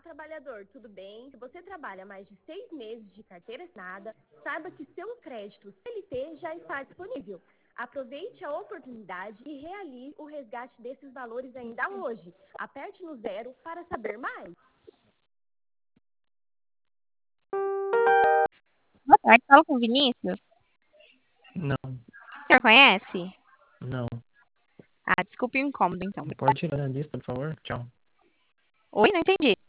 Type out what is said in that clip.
trabalhador, tudo bem? Se você trabalha mais de 6 meses de carteira assinada, saiba que seu crédito CLT já está disponível. Aproveite a oportunidade e realize o resgate desses valores ainda hoje. Aperte no 0 para saber mais. Boa tarde, falo com o Vinícius. Não, O senhor conhece? não. Ah, desculpe o incômodo, então. Pode tirar da lista, por favor? Tchau. Oi, não entendi.